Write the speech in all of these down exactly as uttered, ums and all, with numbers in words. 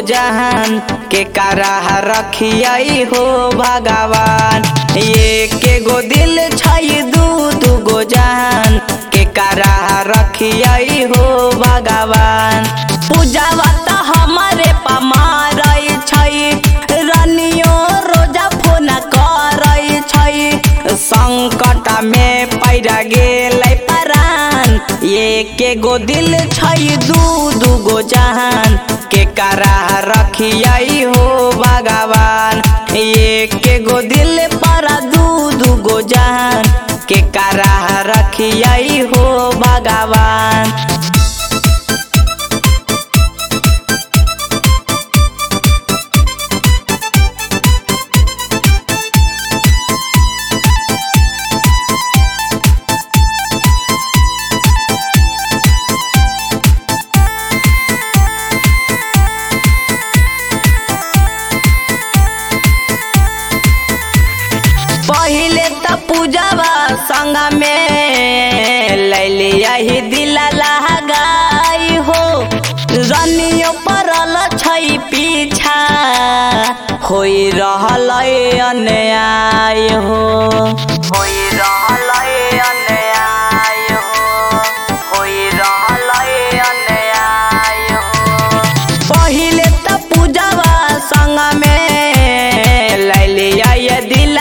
जहान के करा रखियई हो भगवान। एक गो दिल छै दू दू गो जहान के करा रखियई हो भगवान। पूजावा त हमारे पमारई छै रानियो रोजा फोन करई छै। संकट में पैरा गेलै परान एक गो दिल छै दू दू गो जहान के करा रखियई हो भगवान। एक गो दिल पर दू दू गो जहान के करा रखियई हो भगवान। पहिले त पूजावा संग में लैलियही दिल लगाई हो। रानियो परल छै पीछा होई रहलै अन्याय हो। होई रहलै अन्याय हो। होई रहलै अन्याय हो। पहिले त पूजावा संग में लैलियही दिल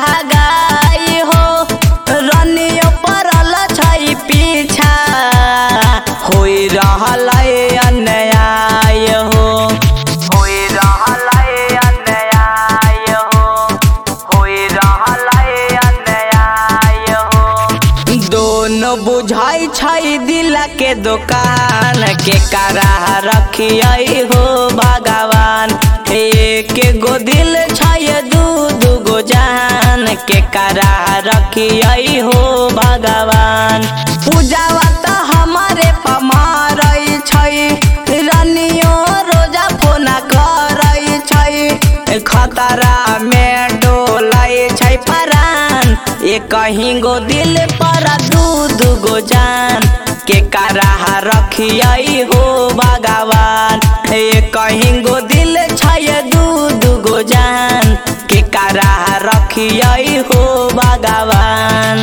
रहलै अन्याय हो। होई रहलै अन्याय हो। होई रहलै अन्याय हो। दोनों बुझाई छै दिल के दुकान के करा रखियई हो भगवान। एक गो दिल छै दू दू गो जहान के करा रखियई हो भगवान। पूजावा त हमारे पमारई छै रानियो रोजा फोन करई छै। खतरा में डोलै छै परान एक गो दिल पर दू दू गो जान के करा रखियई हो भगवान। एक गो दिल छै दू दू गो जान के करा रखियई हो भगवान।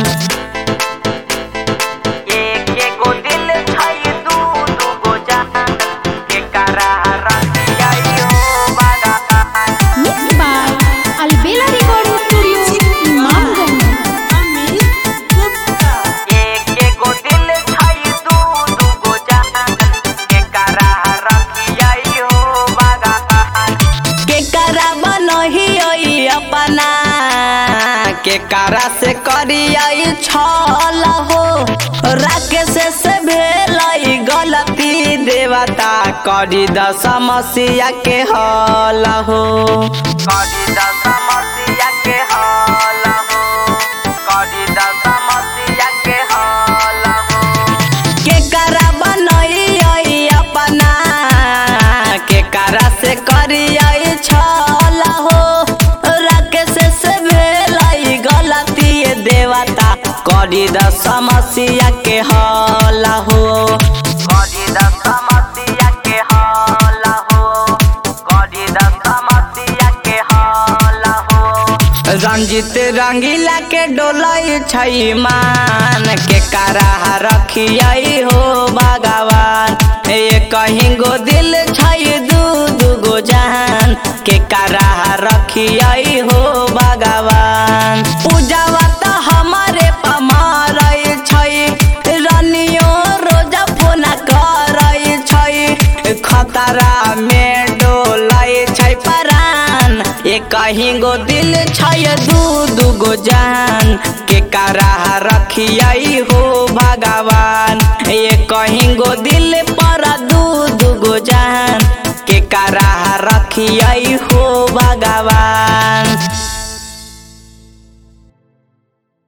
के करा से करियई छल हो। राकेश से भेलई गलती देवता करी द समस्या के हल हो। करी द समस्या के हल हो। करी द समस्या के हल हो। के करा बनई अपना के करा से करियई छल हो। देवता करी द समस्या के हल हो। करी द समस्या के हल हो। करी द समस्या के हल हो। रंजित रंगीला के डोलै छै मान के करा रखियई हो भगवान। एक गो दिल छै दू दू गो जहान के करा रखियई हो भगवान। पूजावा त हमारे पमारई छै रानियो रोजा फोन करई छै। खतरा में डोलै छै परान एक गो दिल छै दू दू गो जान के करा रखियई हो भगवान। एक गो दिल पर दू दू गो जान के करा रखियई हो भगवान।